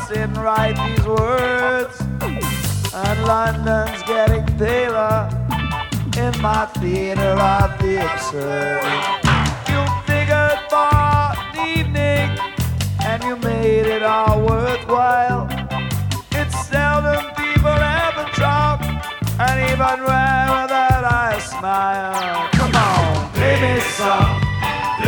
sit and write these words, and London's getting paler in my theater of the absurd.